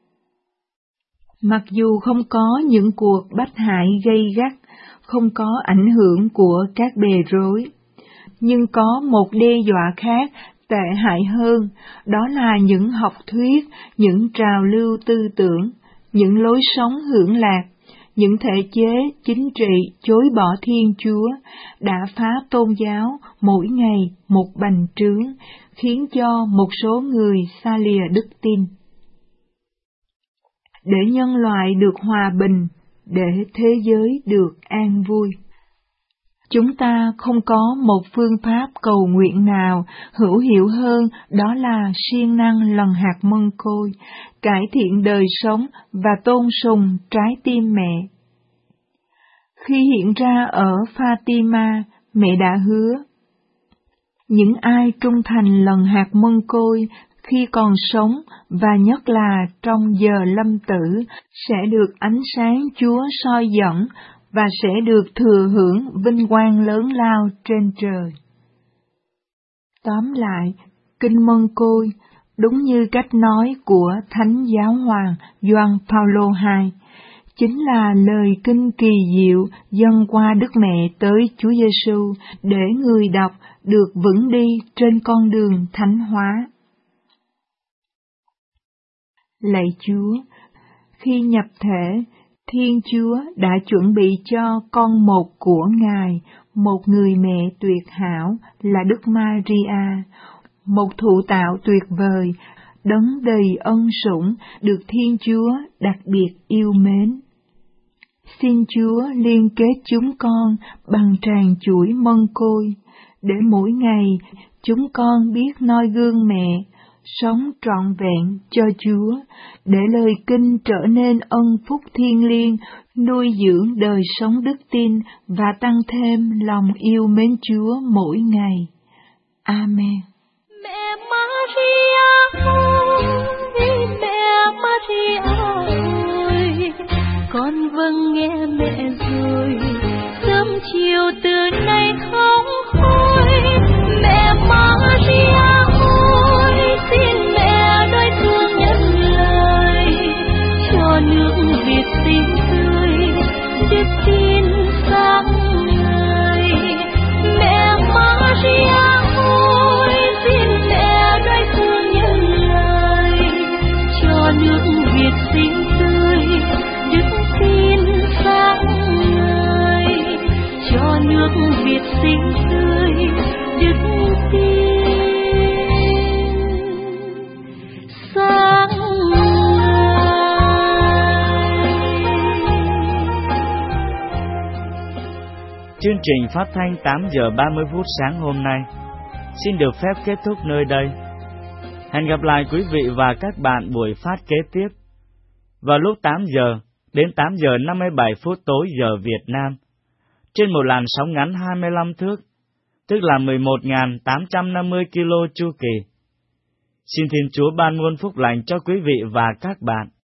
Mặc dù không có những cuộc bách hại gay gắt, không có ảnh hưởng của các bề rối, nhưng có một đe dọa khác tệ hại hơn, đó là những học thuyết, những trào lưu tư tưởng, những lối sống hưởng lạc, những thể chế chính trị chối bỏ Thiên Chúa đã phá tôn giáo mỗi ngày một bành trướng, khiến cho một số người xa lìa đức tin. Để nhân loại được hòa bình, để thế giới được an vui, chúng ta không có một phương pháp cầu nguyện nào hữu hiệu hơn, đó là siêng năng lần hạt mân côi, cải thiện đời sống và tôn sùng trái tim mẹ. Khi hiện ra ở Fatima, mẹ đã hứa, những ai trung thành lần hạt mân côi khi còn sống và nhất là trong giờ lâm tử sẽ được ánh sáng Chúa soi dẫn và sẽ được thừa hưởng vinh quang lớn lao trên trời. Tóm lại, Kinh Mân Côi, đúng như cách nói của Thánh Giáo Hoàng Gioan Paulo hai, chính là lời kinh kỳ diệu dâng qua Đức Mẹ tới Chúa Giêsu để người đọc được vững đi trên con đường thánh hóa. Lạy Chúa, khi nhập thể, Thiên Chúa đã chuẩn bị cho con một của Ngài, một người mẹ tuyệt hảo là Đức Maria, một thụ tạo tuyệt vời, đấng đầy ân sủng, được Thiên Chúa đặc biệt yêu mến. Xin Chúa liên kết chúng con bằng tràng chuỗi mân côi, để mỗi ngày chúng con biết noi gương mẹ, sống trọn vẹn cho Chúa, để lời kinh trở nên ân phúc thiêng liêng, nuôi dưỡng đời sống đức tin và tăng thêm lòng yêu mến Chúa mỗi ngày. Amen. Mẹ Maria ơi, mẹ Maria ơi, con vâng nghe mẹ rồi, sớm chiều từ nay không khói. Mẹ Maria ơi, xin mẹ đôi thương nhận lời, cho nước Việt xinh tươi, đức tin sáng ngời. Mẹ Maria ơi, xin mẹ đôi thương nhận lời, cho nước Việt xinh tươi, đức tin sáng ngời. Cho nước Việt xinh tươi, đức tin sáng ngời. Chương trình phát thanh tám giờ ba mươi phút sáng hôm nay xin được phép kết thúc nơi đây. Hẹn gặp lại quý vị và các bạn buổi phát kế tiếp vào lúc tám giờ đến tám giờ năm mươi bảy phút tối giờ Việt Nam, trên một làn sóng ngắn hai mươi lăm thước, tức là mười một nghìn tám trăm năm mươi ki lô chu kỳ. Xin Thiên Chúa ban muôn phúc lành cho quý vị và các bạn.